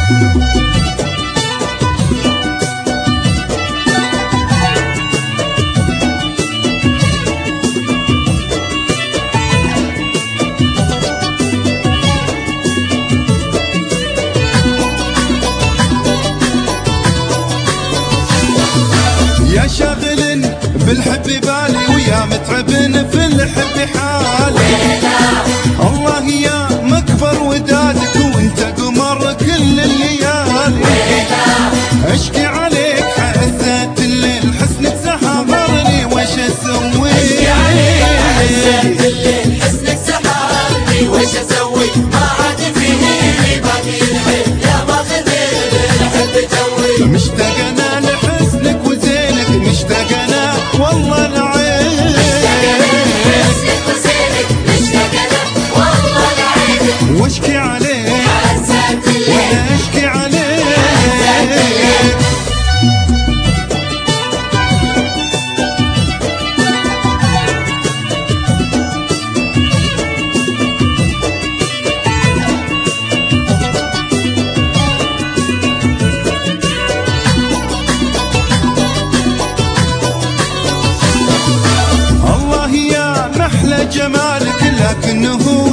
يا شاغل بالحب بالي ويا متعب في الحب حالي. الله يا مكبر ودادك وانت قمر كل الليالي. اشكي عليك حسيت الليل حسنك سحرني وش اسوي؟ اشكي عليك حسيت الليل حسنك سحرني وش اسوي؟ ما عاد فيني باقي الحب يا ماخذ الحب توي. مشتاق انا لحسنك وزينك، مشتاق انا والله العين. مشتاق انا لحسنك وزينك، مشتاق انا والله العين. واشكي عليك حسيت الليل وانا اشكي عليك. جمالك لكنه